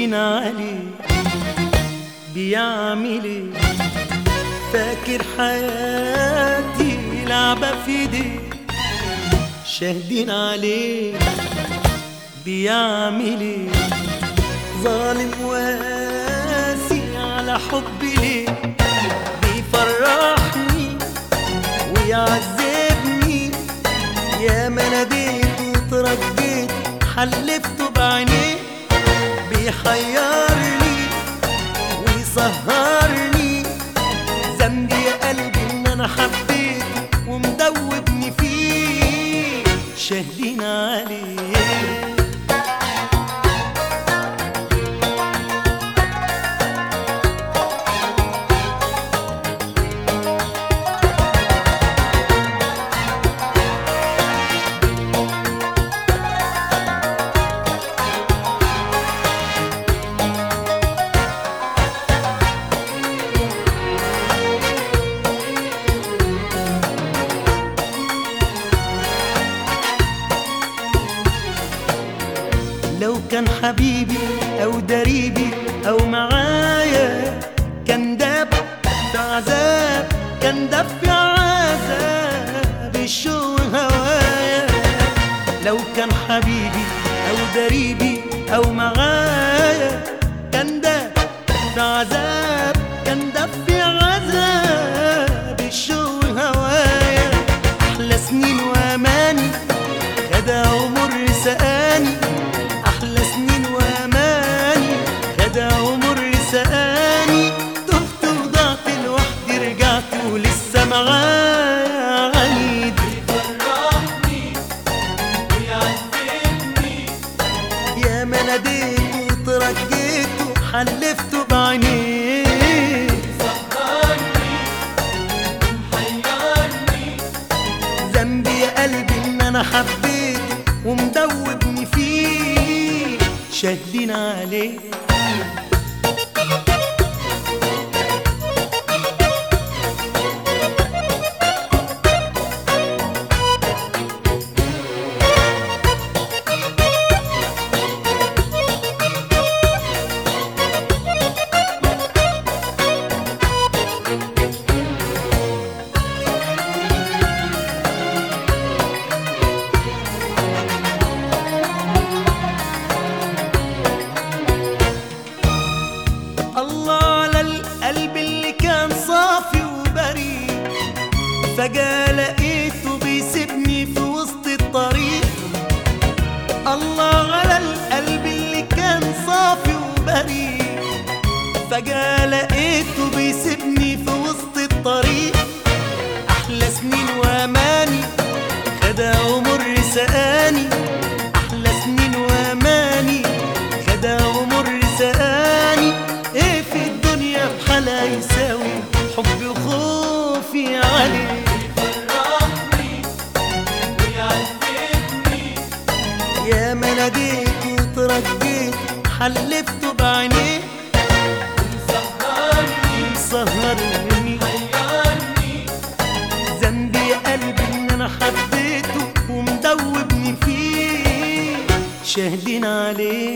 شاهدين عليه بيعمل ايه. فاكر حياتي لعبة في ايديه، شاهدين عليه بيعمل ايه. ظالم وقاسي على حبي ليه، بيفرحني ويعذبني. يا ما ناديت وترجيت حلفته بعينيه، بيحيرني ويسهرني. ذنبي يا قلبي ان انا حبيته ومدوبني فيه، شاهدين عليه. لو كان حبيبي أو دريبي أو معايا، كان داب في عذاب، كان داب في عذاب الشوق هوايا. لو كان حبيبي أو دريبي أو معايا، كان داب في عذاب، كان داب في عذاب الشوق هوايا. أحلى سنين وأماني خدها ومر سقاني، أحلى سنين وأماني خدها ومر سقاني. تهت وضعت لوحدي، رجعت ولسه معايا عنيد. بيفرحني ويعذبني، يا ما ناديت وترجيت وحلفته بعينيه. سهرني ومحيرني، ذنبي يا قلبي إن أنا حبيته ومدوبني فيه، شاهدين عليه. الله على القلب اللي كان صافي وبريء، فجأة لقيته بيسيبني في وسط الطريق. الله على القلب اللي كان صافي وبريء، فجأة لقيته بيسيبني في وسط الطريق. أحلى سنين وأماني خدها ومر سقاني، أحلى سنين وأماني خدها ومر سقاني. ايه في الدنيا بحالها يساوي حبي وخوفي عليه. بيفرحني ويعذبني، يا ما ناديت وترجيت حلفته بعينيه. سهرني حيرني، ذنبي يا قلبي ان انا حبيته ومدوبني فيه، شاهدين عليه.